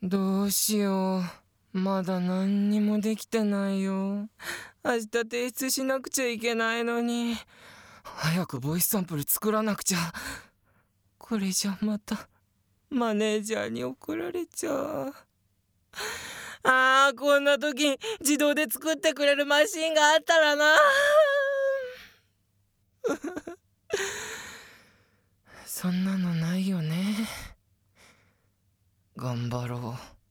どうしよう。まだ何にもできてないよ。明日提出しなくちゃいけないのに。早くボイスサンプル作らなくちゃ。これじゃまたマネージャーに怒られちゃう。こんな時自動で作ってくれるマシンがあったらな。そんなのないよね。頑張ろう。